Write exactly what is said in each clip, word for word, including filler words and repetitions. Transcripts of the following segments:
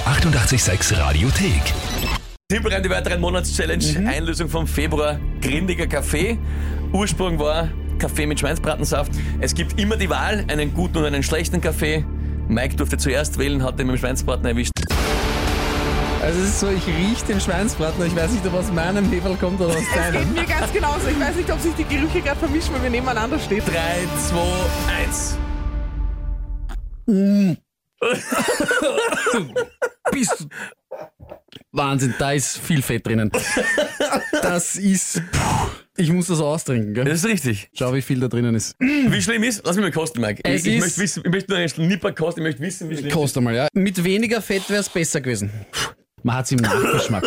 achtundachtzig Komma sechs Radiothek. Tipp rein die weiteren Monatschallenge. Mhm. Einlösung vom Februar. Grindiger Kaffee. Ursprung war Kaffee mit Schweinsbratensaft. Es gibt immer die Wahl, einen guten und einen schlechten Kaffee. Mike durfte zuerst wählen, hat den mit dem Schweinsbraten erwischt. Also es ist so, ich rieche den Schweinsbraten, ich weiß nicht, ob aus meinem Heferl kommt oder aus Es geht deinem. mir ganz genauso. Ich weiß nicht, ob sich die Gerüche gerade vermischen, weil wir nebeneinander stehen. drei, zwei, eins. Bist du... Wahnsinn, da ist viel Fett drinnen. Das ist... Puh, ich muss das austrinken, gell? Das ist richtig. Schau, wie viel da drinnen ist. Wie schlimm ist? Lass mich mal kosten, Mike. Es Ich, ich, ist- möchte wissen, ich möchte nur einen Schnipper kosten, ich möchte wissen, wie schlimm Kost einmal, ja. Mit weniger Fett wäre es besser gewesen. Man hat es im Nachgeschmack.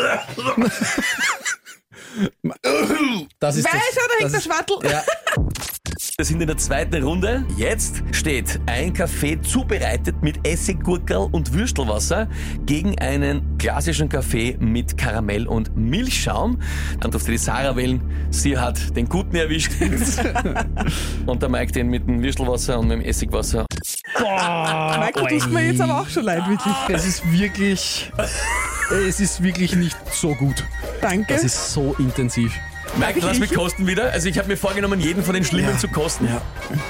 Das ist Weiß das, er, da hängt der das Schwattel. ist, ja. Wir sind in der zweiten Runde. Jetzt steht ein Kaffee zubereitet mit Essiggurkerl und Würstelwasser gegen einen klassischen Kaffee mit Karamell und Milchschaum. Dann durfte die Sarah wählen. Sie hat den guten erwischt. Und der Mike den mit dem Würstelwasser und mit dem Essigwasser. Mike, du tust mir jetzt aber auch schon leid, wirklich. Es ist wirklich... Es ist wirklich nicht so gut. Danke. Das ist so intensiv. Mike, ich lass mich riechen? kosten wieder. Also ich habe mir vorgenommen, jeden von den Schlimmen Ja. zu kosten. Ja.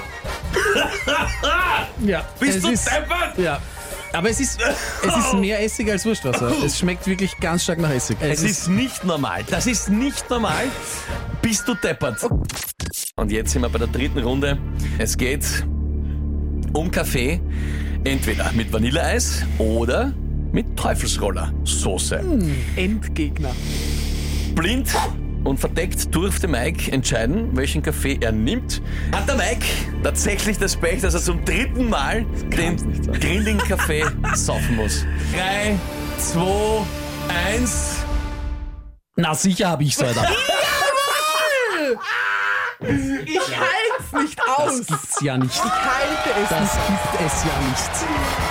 Ja. Bist es du ist, deppert? Ja. Aber es ist, es ist mehr Essig als Wurstwasser. Es schmeckt wirklich ganz stark nach Essig. Es ist nicht normal. Das ist nicht normal. Bist du deppert? Und jetzt sind wir bei der dritten Runde. Es geht um Kaffee. Entweder mit Vanilleeis oder mit Teufelsroller-Soße. Endgegner. Blind und verdeckt durfte Mike entscheiden, welchen Kaffee er nimmt. Hat der Mike tatsächlich das Pech, dass er zum dritten Mal den grindigen Kaffee saufen muss. Drei, zwei, eins. Na sicher habe ich es, Alter. Ich halte es nicht aus. Das gibt's ja nicht. Ich halte es Das nicht. gibt es ja nicht.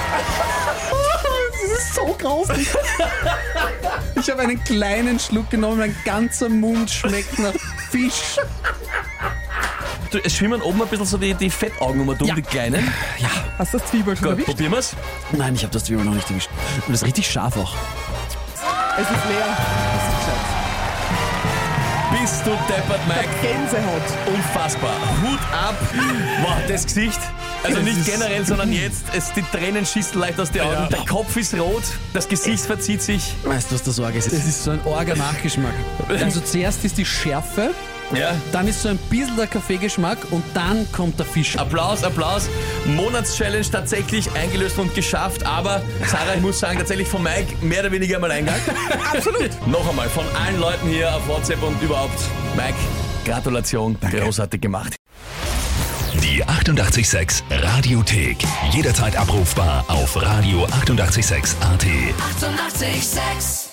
Das ist so grauslich. Ich habe einen kleinen Schluck genommen, mein ganzer Mund schmeckt nach Fisch. Du, es schwimmen oben ein bisschen so die, die Fettaugen um, du, Ja. die kleinen. Hast du das Zwiebel schon Gut, erwischt? probieren wir's. Nein, ich habe das Zwiebel noch nicht erwischt. Und das ist richtig scharf auch. Es ist leer. Bist du deppert, Mike? Gänsehaut. Unfassbar. Hut ab. Wow, das Gesicht. Also Das nicht ist- generell, sondern jetzt. Es, die Tränen schießen leicht aus den Augen. Ja. Der Kopf ist rot. Das Gesicht verzieht sich. Weißt du, was das Sorge ist? Es ist so ein arger Nachgeschmack. Also zuerst ist die Schärfe, Ja. dann ist so ein bisschen der Kaffeegeschmack und dann kommt der Fisch. Applaus, Applaus. Monatschallenge tatsächlich eingelöst und geschafft. Aber Sarah, ich muss sagen, tatsächlich von Mike mehr oder weniger mal Eingang. Absolut. Noch einmal von allen Leuten hier auf WhatsApp und überhaupt. Mike, Gratulation. Großartig gemacht. Die achtundachtzig Komma sechs Radiothek. Jederzeit abrufbar auf radio achtundachtzig Komma sechs Punkt a t. Eighty-eight point six